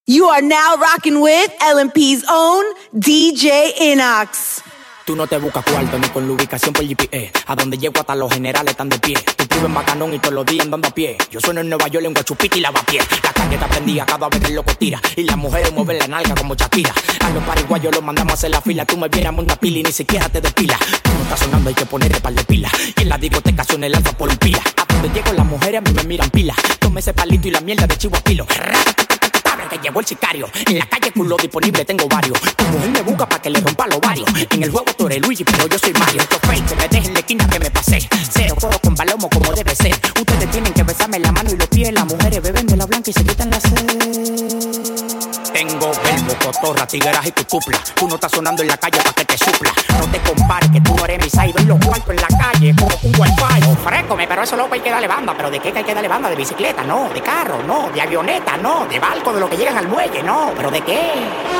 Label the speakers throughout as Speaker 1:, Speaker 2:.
Speaker 1: You are now rocking with LMP's own DJ Inox.
Speaker 2: Tú no te buscas cuarto ni con la ubicación por GPS. A donde llego hasta los generales están de pie. Tú vives en Bacanón y todos los días andando a pie. Yo sueno en Nueva York en Guachupita y Lavapié. La calle está prendida cada vez que el loco tira. Y las mujeres mueven la nalga como Shakira. A los pariguayos los mandamos a hacer la fila. Tú me vienes a una pila y ni siquiera te despilas. Tú no estás sonando, hay que ponerle par de pila. Y en la discoteca suena el alfa por un pila. A donde llego las mujeres a mí me miran pila. Tome ese palito y la mierda de chivo a pilo. Que llegó el sicario. En la calle culo disponible tengo varios. Tu mujer me busca pa' que le rompa los varios. En el juego tú eres Luigi, pero yo soy Mario. Estos fake que me dejen la esquina que me pasé. Cero coro con palomo como debe ser. Ustedes tienen que besarme la mano y los pies. Las mujeres beben de la blanca y se quitan la sed. Tengo verbo, cotorra, tigueras y cutupla. Tú no estás sonando en la calle pa' que te supla. No te compares que tú no eres mi saido. En los cuartos en la calle como un wifi. Ofrécome, pero eso loco hay que darle banda. ¿Pero de qué hay que darle banda? ¿De bicicleta? No. ¿De carro? No. ¿De avioneta? No. ¿De barco? ¿De lo que llegan al muelle? No. ¿Pero de qué?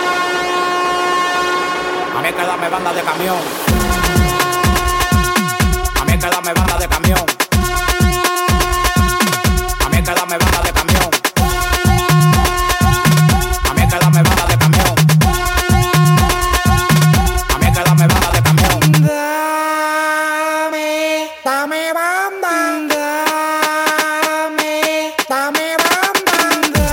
Speaker 2: A mí hay que darme banda de camión. A mí hay que darme banda de camión. A mí hay que darme banda de camión. A mí hay que darme banda de camión. A mí hay que darme banda de camión. Dame banda. Dame banda.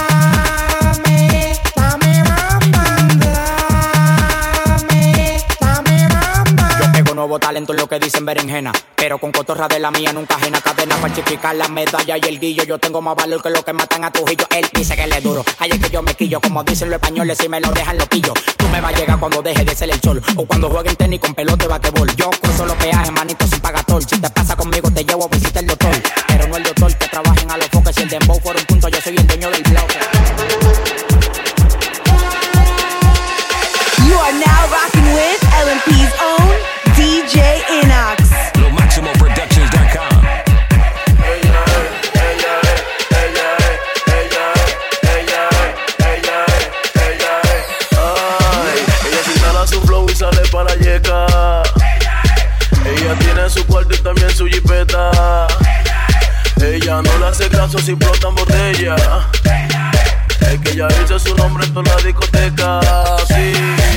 Speaker 2: Nuevo talento es lo que dicen berenjena. Pero con cotorra de la mía nunca ajena. Cadena para chipicar la medalla y el guillo. Yo tengo más valor que lo que matan a Trujillo. Él dice que él es duro, ahí es que yo me quillo. Como dicen los españoles, si me lo dejan loquillo. Tú me vas a llegar cuando deje de ser el sol. O cuando jueguen tenis con pelota de basquetbol. Yo cruzo los peajes, manito sin pagatol. Si te pasa conmigo te llevo a visitar el doctor. Pero no el doctor que trabajen a los foques. Si el dembow fuera un punto, yo soy el dueño del bloque.
Speaker 1: You are now rocking with LMP's own DJ Inox.
Speaker 3: LoMaximoProductions.com.
Speaker 4: Ella se instala su flow y sale para la yeca. Ella tiene su cuarto y también su jipeta. Ella no le hace caso si explotan botellas. Es que ella dice su nombre en toda la discoteca. Sí.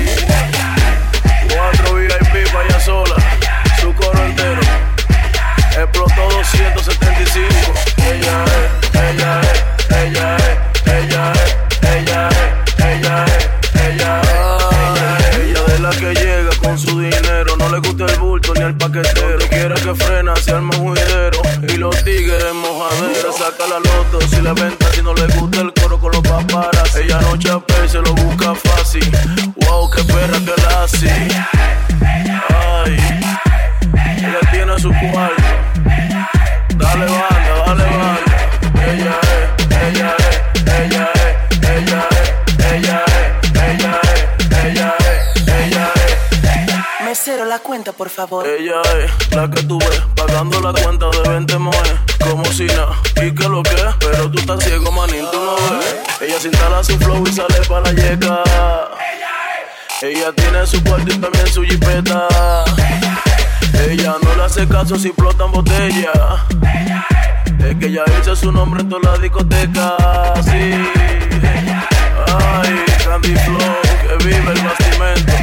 Speaker 4: 4 VIP para ella sola, su coro entero. Explotó 275. Ella es, ella es, ella es, ella es, ella es, ella es, ella es. Ella de la que llega con su dinero. No le gusta el bulto ni el paquetero. Donde quiera que frena se arma un juidero. Y los tigres en mojadera. Saca la loto si le venta. Si no le gusta el coro con los paparazzi. Ella no chapea y se lo busca fácil. Wow, qué perra que la hace. Ay, ella tiene su cuarto. Dale banda, dale banda. Ella es, ella es, ella es, ella es, ella es, ella es, ella es, ella es.
Speaker 5: Mesero, la cuenta, por favor.
Speaker 4: Ella es la que tú ves, pagando la cuenta de 20 moes. Como si nada, y que lo que es. Pero tú estás ciego, manín, tú no ves. Ella se instala su flow y sale para la yeca. Ella tiene su cuarto y también su jipeta. Ella no le hace caso si explotan botellas. Es que ella dice su nombre en toda la discoteca. Sí. Ay, Candy Flow, que vive el bastimento.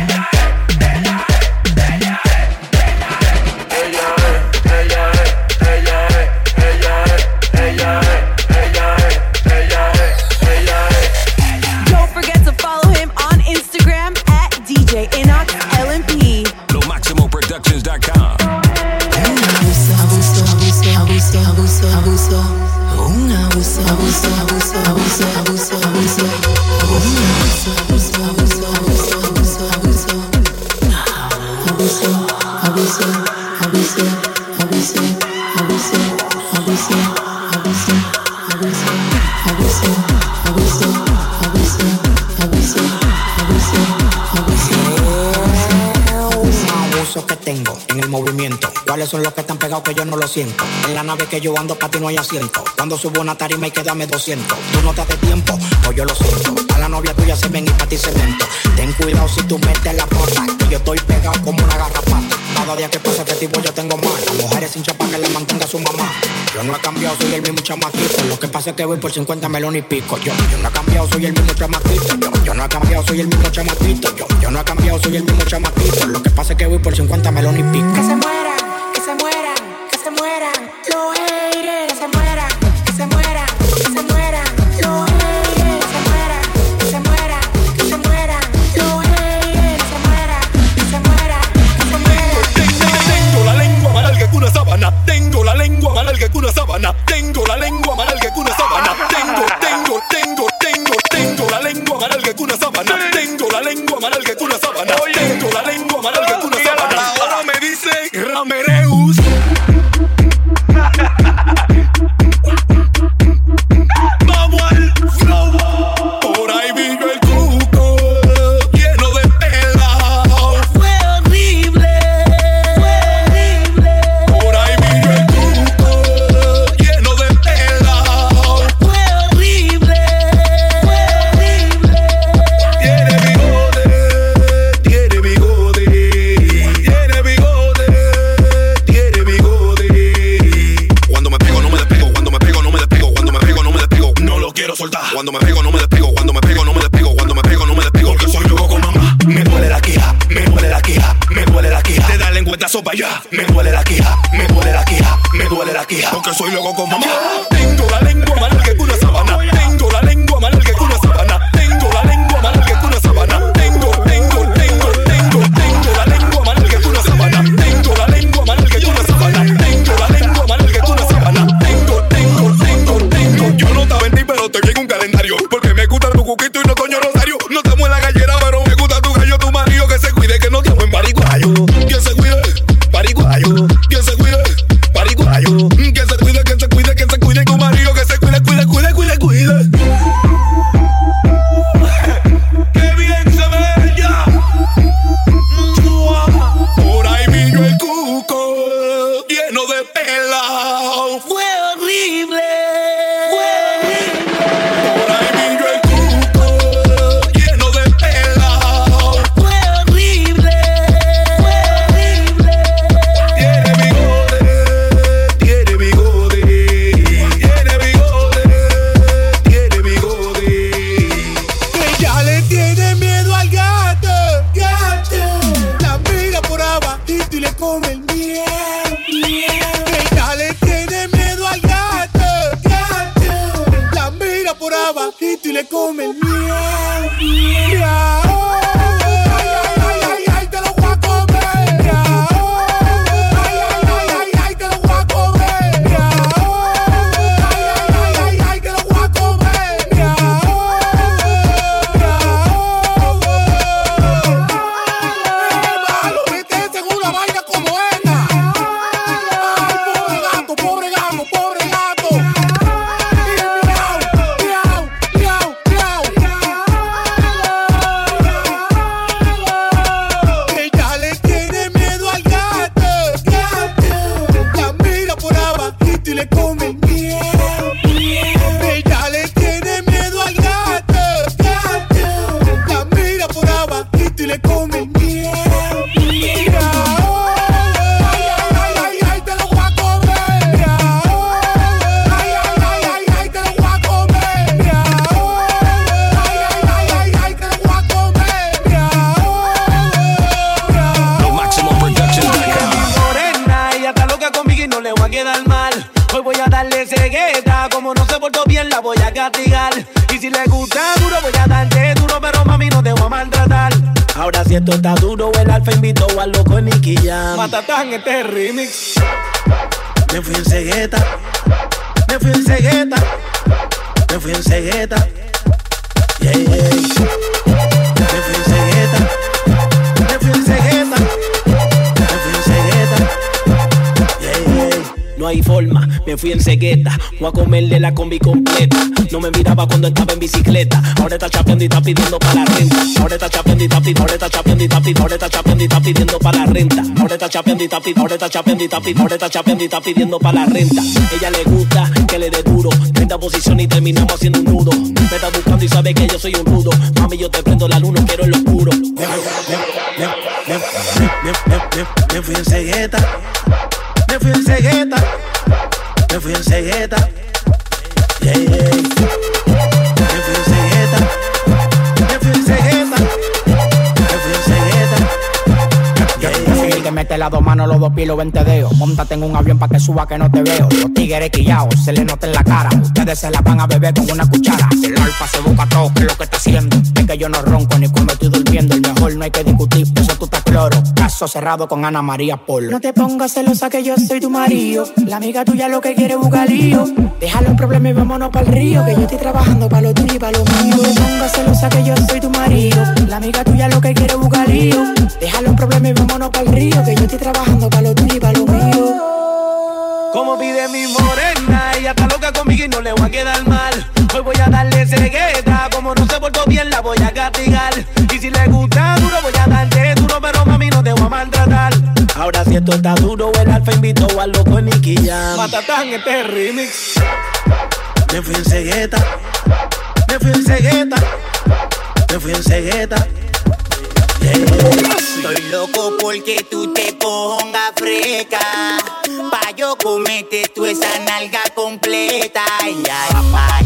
Speaker 4: Ella es, ella es, ella es, ella es, ella es, ella es, ella es, ella es.
Speaker 1: Don't forget to follow him on Instagram at DJ Inox LMP.
Speaker 3: LoMaximoProductions.com.
Speaker 2: Que tengo en el movimiento. ¿Cuáles son los que están pegados que yo no lo siento? En la nave que yo ando para ti no hay asiento. Cuando subo una tarima hay que darme 200. Tú no te haces tiempo, pues yo lo siento. A la novia tuya se ven y para ti se lento. Ten cuidado si tú metes la pata, que yo estoy pegado como una garrapata. Cada día que pasa efectivo yo tengo más. Las mujeres sin chapa que le mantenga a su mamá. Yo no he cambiado, soy el mismo chamaquito. Lo que pasa es que voy por 50 melones y pico. Yo no he cambiado, soy el mismo chamaquito. Yo no he cambiado, soy el mismo chamaquito. Yo no he cambiado, soy el mismo chamaquito. Lo que pasa es que voy por 50 melones y pico.
Speaker 5: Que se mueran, que se mueran, que se mueran los haters. Que se mueran, que se mueran, que se mueran los haters. Que se mueran, que se mueran, que se mueran los haters. Que se mueran, que se mueran, que se mueran.
Speaker 6: Tengo la lengua más larga que una sábana. Tengo la lengua más larga que una sábana. Tengo la lengua más larga que una sábana. Tengo la lengua más larga que una sábana. Tengo la lengua más larga que una sábana. Tengo la lengua más larga que una sábana. Ahora me dicen Ramereus. Vamos al flow. Por ahí vi yo el cuco lleno de pelao.
Speaker 5: Fue horrible, fue horrible.
Speaker 6: Por ahí vi yo el cuco lleno de pelao.
Speaker 5: Fue horrible, fue horrible.
Speaker 6: Tiene bigote, tiene bigote, tiene bigote, tiene bigote. Cuando me pego no me despego, cuando me pego no me despego, cuando me pego no me despego, no lo quiero soltar. Cuando me pego no me despego, cuando me pego no me despego, cuando me pego no me despego, porque soy loco con mamá. Me duele la quija, me duele la quija, me duele la quija. Te da lengüetazo para allá. Me duele la quija, me duele la quija, me duele la quija, porque soy loco con mamá. Tengo la lengua más larga que una sábana. Tengo la lengua más larga que una sábana. Tengo la lengua más larga que una sábana. Tengo la lengua más larga que una sábana. Tengo la lengua más larga que una sábana. Tengo la lengua más larga que una sábana. Tengo. Yo no estaba en ti, pero estoy en un calendario. Porque me gusta tu cuquito y no Toño Rosario. No estamos en la gallera, pero me gusta tu gallo, tu marido. Que se cuide, que no estamos en Paraguayo. Que se cuide, Paraguayo. Que se cuide, Paraguayo. Que se cuide, que se cuide, que se cuide tu marido. Que se cuide, cuide. Qué bien se ve ya. Por ahí vi yo el cuco lleno de pelao.
Speaker 5: Fue horrible, fue horrible.
Speaker 6: Por ahí vi yo el cuco lleno de pelao.
Speaker 5: Fue horrible, fue horrible.
Speaker 6: Tiene bigote, tiene bigote, tiene bigote, tiene bigote.
Speaker 7: Ella le tiene miedo al gato, la mira por abajito y le come el miel. Ella le tiene miedo al gato, la mira por abajito y le come el miel. Miau. Ay, te lo voy a comer. Miau. Ay, te lo voy a comer. Miau. Ay, te lo voy a comer. Miau. Malo, métese en una vaina como esta. Ay, pobre gato, pobre gato. Y miau, miau, miau, miau. Ella le tiene miedo al gato, la mira por abajito y le come el miel. Ella le tiene miedo al gato, la mira por abajito y le come el miel. Ay, te lo voy a comer. Ay, te lo voy a comer. Ay, te lo voy a comer.
Speaker 3: MaximoProductions.com.
Speaker 8: Morena, ella está loca conmigo y no le voy a quedar mal. Hoy voy a darle cegueta, como no se portó bien la voy a castigar. Y si le gusta duro voy a darle duro, pero mami no te voy a maltratar. Ahora si esto está duro, el alfa invitó al loco en Nicky Jam. Matatán, este remix. Me fui en cegueta, me fui en cegueta, me fui en cegueta. Yeah, yeah. Me fui en cegueta, me fui en cegueta, me fui en cegueta. Yeah, yeah. No hay forma, me fui en cegueta. Voy a comerle la combi completa. No me miraba cuando estaba en bicicleta. Ahora está chapeando y está pidiendo para la renta. Ahora está chapeando y está pidiendo, ahora está chapeando y está pidiendo, ahora está chapeando y está pidiendo para la renta. Ahora está chapeando y está pidiendo, ahora está chapeando y está pidiendo, ahora está chapeando y está pidiendo para la renta. Ella le gusta que le dé duro. 30 posiciones y terminamos haciendo un nudo. Me está buscando y sabe que yo soy un rudo. Mami, yo te prendo la luz, no quiero el oscuro. Me Me fui en cegueta. Me fui en cegueta. Me fui en cegueta. Yeah, yeah. Me fui en cegueta. Me fui en cegueta. Me fui en cegueta.
Speaker 2: Yeah, yeah. El que mete las dos manos, los dos pies, los 20 dedos. Móntate en un avión pa' que suba que no te veo. Los tigres quillados, se le nota en la cara. Ustedes se la van a beber con una cuchara. El alfa se busca todo, que es lo que está haciendo. Es que yo no ronco ni cuando estoy durmiendo. El mejor no hay que discutir, por eso tú estás cloro. Caso cerrado con Ana María Polo.
Speaker 9: No te pongas celosa que yo soy tu marido. La amiga tuya lo que quiere es buscar lío. Déjalo en problemas y vámonos pa'l río. Que yo estoy trabajando pa' lo tuyo y pa' lo mío. No te pongas celosa que yo soy tu marido. La amiga tuya lo que quiere es buscar lío. Déjalo en problemas y vámonos pa'l río. Que yo estoy trabajando pa' lo tuyo y pa' lo mío.
Speaker 8: Como pide mi morena, ella está loca conmigo y no le voy a quedar mal. Hoy voy a darle cegueta, como no se portó bien la voy a castigar. Y si le gusta duro voy a darle duro, pero mami no te voy a maltratar. Ahora si esto está duro, el alfa invitó al loco Nicky Jam. Matatán, este remix. Me fui en cegueta. Me fui en cegueta. Me fui en cegueta. Yeah.
Speaker 10: Estoy loco porque tú te pongas fresca, pa' yo comerte tú esa nalga completa. Ay, ay, ay,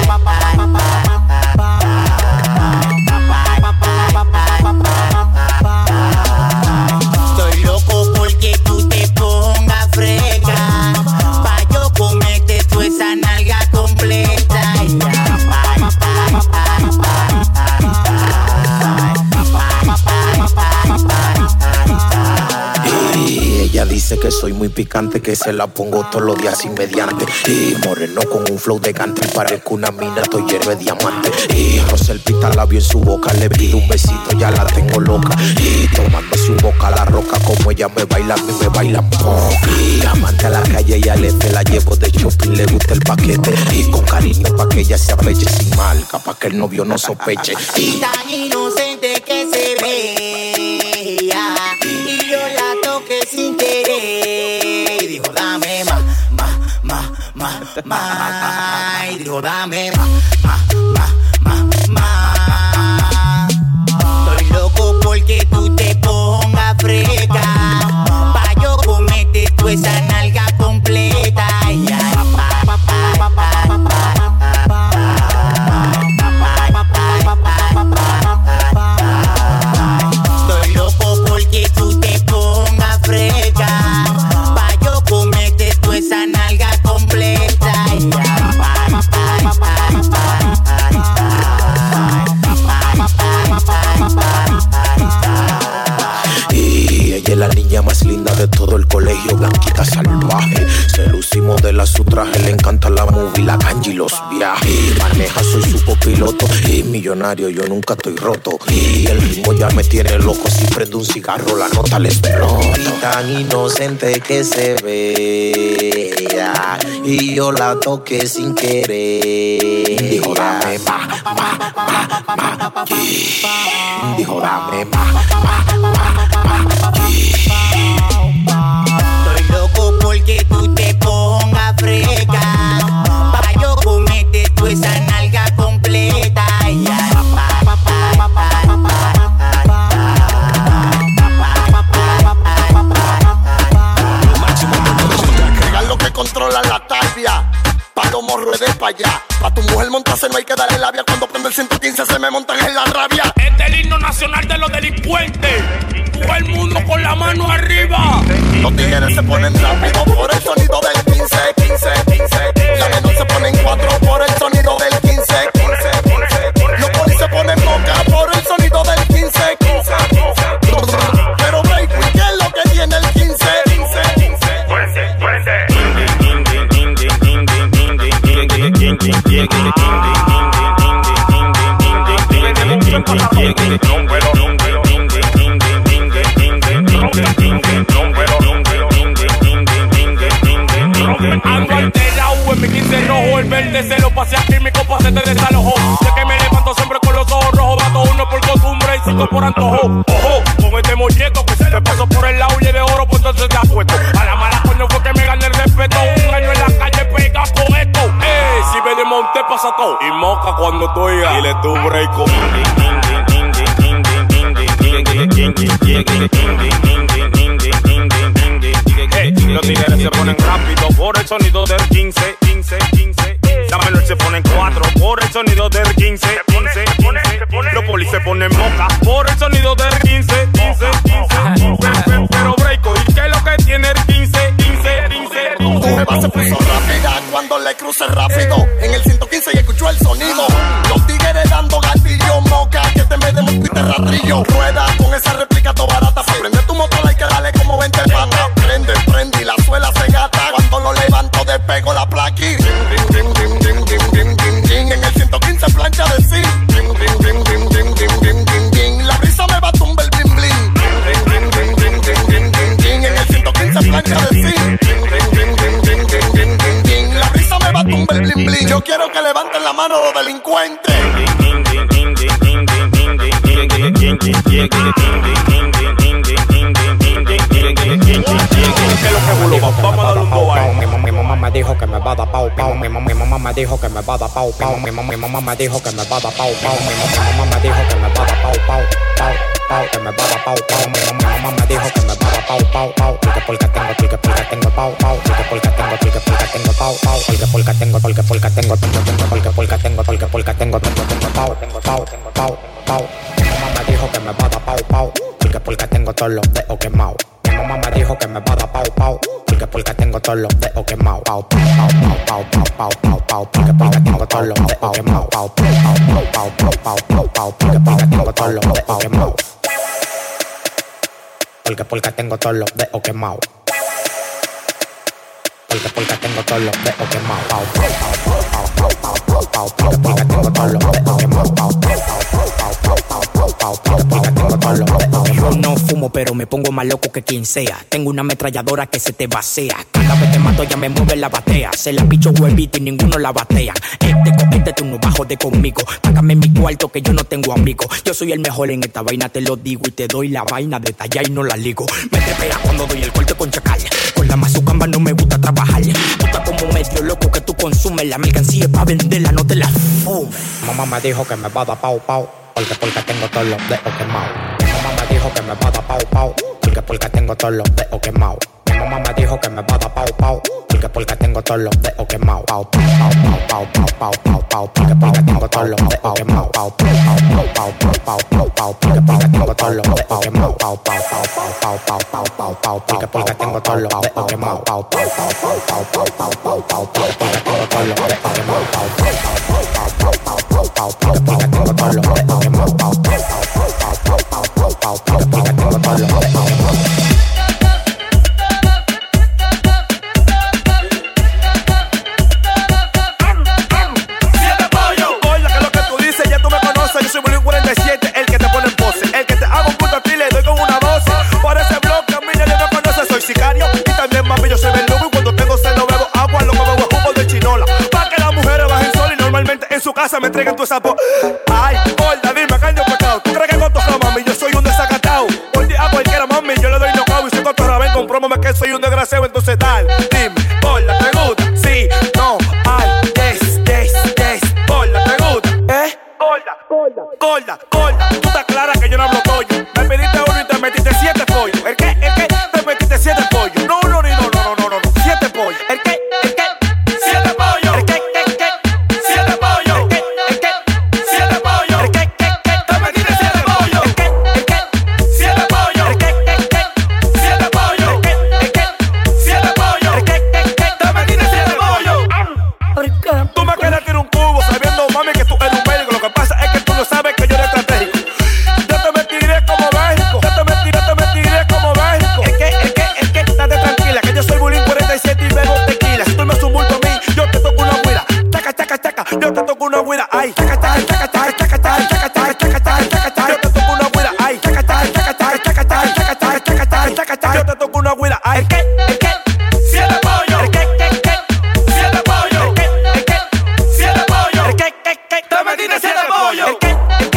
Speaker 10: estoy loco porque tú te pongas fresca, pa' yo comerte tú esa nalga completa. Ay,
Speaker 11: ella dice que soy muy picante, que se la pongo todos los días sin mediante. Y moreno con un flow de country, parezco una mina, estoy lleno de diamante. Y Rosel pita labio en su boca, le pido un besito, ya la tengo loca. Y tomando su boca la roca, como ella me baila, a mí me bailan poca. Y amante a la calle y al F la llevo de shopping, le gusta el paquete. Y con cariño pa' que ella se apeche sin marca, pa' que el novio no sospeche.
Speaker 10: Y tan inocente que se veía, y yo la toqué sin querer. Y dijo dame más. Y dijo dame más. Estoy loco porque tú te pongas fresca, pa' yo comerte tú esa nalga completa. Ay, ay, estoy loco porque tú te pongas fresca, pa' yo comerte tú esa nalga completa. Ay,
Speaker 11: y ella es la niña más linda de todo el colegio, blanquita salvaje. Se luce y modela su traje, le encanta la movie, la cancha y los viajes. Y maneja, soy su copiloto. Y millonario, yo nunca estoy roto. Y el ritmo ya me tiene loco. Si prendo un cigarro, la nota le explota. Y tan inocente que se vea, y yo la toqué sin querer. Dijo dame ma. Dijo dame ma.
Speaker 10: estoy loco porque tú te pongas fresca, pa' yo comerte tú esa nalga completa. Ay, ay,
Speaker 6: Crear lo que controla la tarbia, pa' los morros de pa' allá. Pa' tu mujer montarse no hay que darle labia. Cuando prende el 115 se me montan en la rabia.
Speaker 4: Este es el himno nacional de los delincuentes. Todo el mundo con la mano arriba.
Speaker 6: Los tigres se ponen rápido por el sonido del 15. La menor se ponen 4 por el sonido del 15. Los polis se ponen boca por el sonido del 15. Pero break, ¿qué es lo que tiene el 15?
Speaker 4: Ando alterado en mi 15 rojo, el verde se lo pasé a mi copa se te desalojó. Ya que me levanto siempre con los ojos rojos, bato uno por costumbre y 5 por antojo. Ojo, con este molleto que se te pasó por el lado y de oro, pues entonces te apuesto. A la mala coño fue que me gané el respeto. Un año en la calle pega con esto. Si me desmonté pasa todo. Y moca cuando estoy y le tu breako.
Speaker 12: Los tigres se ponen rápido por el sonido del 15, 15, 15. La menor se ponen 4 por el sonido del 15, 15, 15. Los polis se ponen moca por el sonido del 15, 15, 15. Pero breako, ¿y qué es lo que tiene el 15, 15, 15?
Speaker 13: Tú me vas a preso rápida cuando le cruce rápido. En el 115 y escucho el sonido. Los tigres dando gatillo, moca, que te me demos y te rastrillo. Rueda con esa réplica to barata. Pa' prender tu motor hay que darle como 20 patas. Prende, prende y la suela se gata. Cuando lo levanto despego la plaqui. En el 115 plancha de sí. La brisa me va a tumbar el bling bling. En el 115 plancha de sí. La brisa me va a tumbar el bling bling. Yo quiero que levanten la mano los delincuentes.
Speaker 12: Vamos a darle un bobazo.
Speaker 2: Mi mamá me dijo que me va a dar pau pau. Mi mamá me dijo que me va a dar pau pau. Mi mamá me dijo que me va a dar pau pau. Mi mamá me dijo que me va a dar pau pau. Pau, pau, que me va a dar pau pau. Mi mamá me dijo que me va a dar pau pau pau. Porque tengo pau pau. Porque tengo pau pau. Porque tengo pau pau. Mi mamá me dijo que me va a dar pau pau. Porque tengo todos los dedos quemados. Mi mamá me dijo que me va a dar pau pau. Porque tengo todos los dedos quemados. Pau, pau, pau, pau, pau, pau, pau. Porque tengo todos los dedos quemados. Pau, pau, pau, pau, pau, pau, pau. Porque tengo todos los dedos quemados. Porque tengo todos los dedos quemados. Porque tengo todos los dedos quemados. Pau, pau, pau, pau, pau, pau, pau. Porque tengo todos los dedos quemados. Pau, pau, pau, pau, pau, pau, pau. Porque tengo todos los dedos quemados. Yo no fumo, pero me pongo más loco que quien sea. Tengo una ametralladora que se te vacía. Cada vez que mato ya me mueve la batea. Se la picho huevito y ninguno la batea. Tú no bajo de conmigo. Págame mi cuarto que yo no tengo amigos. Yo soy el mejor en esta vaina, te lo digo. Y te doy la vaina de talla y no la ligo. Me trepea cuando doy el corte con chacal. Con la mazucamba no me gusta trabajar. Tú estás como medio loco que tú consumes. La mercancía es pa' venderla, no te la fumes. Mamá me dijo que me va a dar pau pau. Porque tengo todos los dedos quemados. Mi mamá me dijo que me va a dar pau pau. Porque tengo todos los dedos quemados. Mi mamá me dijo que me va a dar pau pau. Porque tengo todos los dedos quemados. Pau, pau, pau, pau, pau, pau, pau. Porque tengo todos los dedos quemados. Pau, pau, pau, pau, pau, pau. Porque tengo todos los dedos quemados. Pau, pau, pau, pau, pau, pau, pau, pau. Porque tengo todos los dedos quemados. Pau, pau, pau, pau, pau, pau, pau, pau. Porque tengo todos los dedos quemados. Pau, pau, pau, pau, pau, pau, pau. Porque tengo todos los dedos quemados. Pau, pau, pau, pau, pau, pau, pau. Porque tengo todos los dedos quemados.
Speaker 14: Yo soy Bulín 47, el que te pone en pose. El que te hago un punto a ti, le doy con una voz. Por ese bloque, a mí nadie me conoce. Soy sicario y también, mami, yo soy verdugo. Y cuando tengo sed no bebo agua, lo que bebo es jugo de chinola. Pa' que las mujeres bajen sol y normalmente en su casa me entreguen tu sapo. Ay, gorda, dime, caño pecado. ¿Tú crees que con tu mami yo soy un desacatado? Por día a cualquiera, mami, yo le doy knockout. Y si con tu rabén comprómame que soy un desgraciado. Entonces dale, dime, gorda, ¿te gusta? Sí, no, ay, yes, gorda, ¿te gusta? Gorda, tú estás clara que yo no hablo toyo. Me pediste uno y te metiste 7 pollos. ¿El qué? Te metiste 7 pollos. No, 7 pollos. ¿El qué? 7 pollos. ¿El qué? 7 pollos. ¿El qué? 7 pollos. ¿El qué? Te metiste 7 pollos. ¿El qué? 7 pollos. ¿El qué? 7 pollos. ¿El qué? 7 pollos. ¿El qué? Te metiste 7 pollos. ¿Por qué? Tú me quieres tirar un cubo sabiendo, mami, que tú eres un médico. Lo que pasa es que tú no sabes que yo eres estratégico. Yo te me tiré como México. Yo te me tiré como México. El que, estate tranquila, que yo soy Bulín 47 y bebo tequila. Si tú me subes a mí, yo te toco una güira. Chaca, yo te toco una güira. Ay, chaca, yo te toco una güira. Ay, chaca, yo te toco una güira. Ay, el que, 7 pollos. El que, 7 pollos. El que, 7 pollos. El que, te metiste 7 pollos. El que,